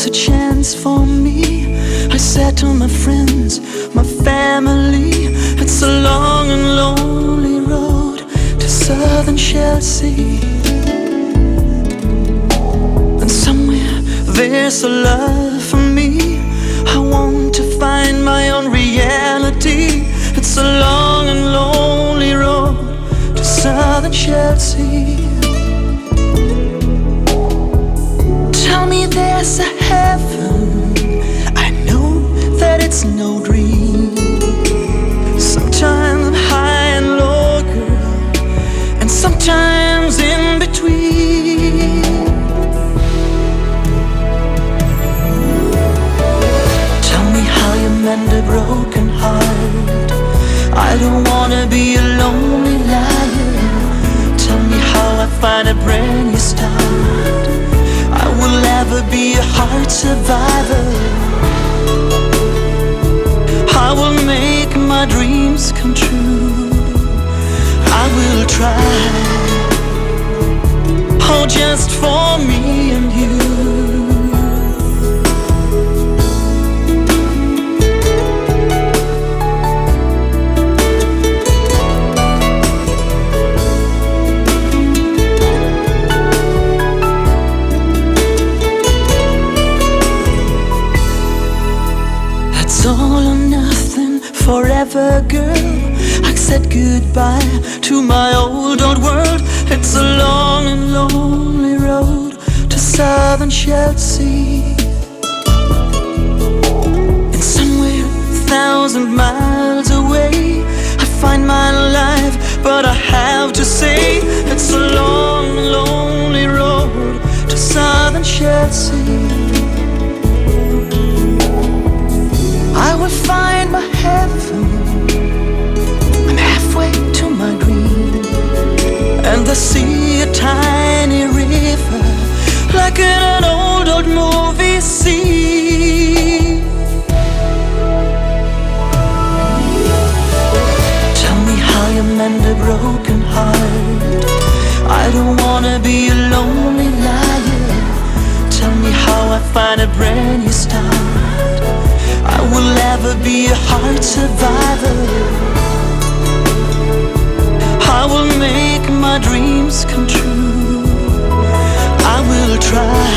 a chance for me. I said to my friends, my family, it's a long and lonely road to southern Chelsea. And somewhere there's a love for me. I want to find my own reality. It's a long and lonely road to southern Chelsea. Tell me there's a heaven. I know that it's no dream. Sometimes I'm high and low, girl, and sometimes in between. Tell me how you mend a broken heart. I don't wanna be a lonely liar. Tell me how I find a brand new start. I will never be a heart survivor. I will make my dreams come true. I will try. Oh, just for me and you. All or nothing, forever, girl. I said goodbye to my old world. It's a long and lonely road to southern Chelsea. And somewhere 1,000 miles away, I find my life, but I have to say it's a long and lonely road to southern Chelsea. I will find my heaven. I'm halfway to my dream, and I see a tiny river, like in an old movie scene. Tell me how you mend a broken heart. I don't wanna be a lonely liar. Tell me how I find a brand new start. I will never be a heart survivor. I will make my dreams come true. I will try.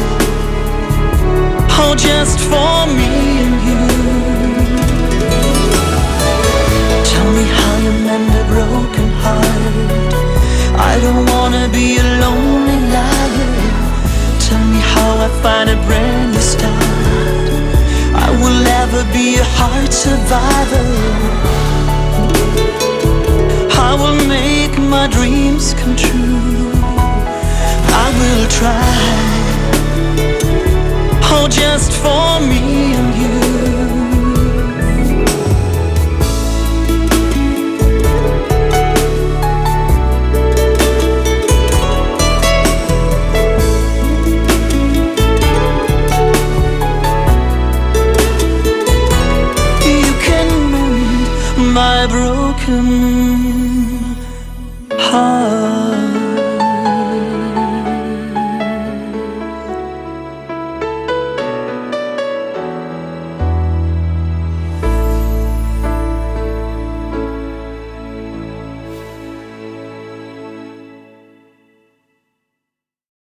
Oh, just for me and you. Tell me how you mend a broken heart. I don't wanna be a lonely liar. Tell me how I find a brand new start. I will never be a heart survivor. I will make my dreams come true. I will try. Oh, just for me and you.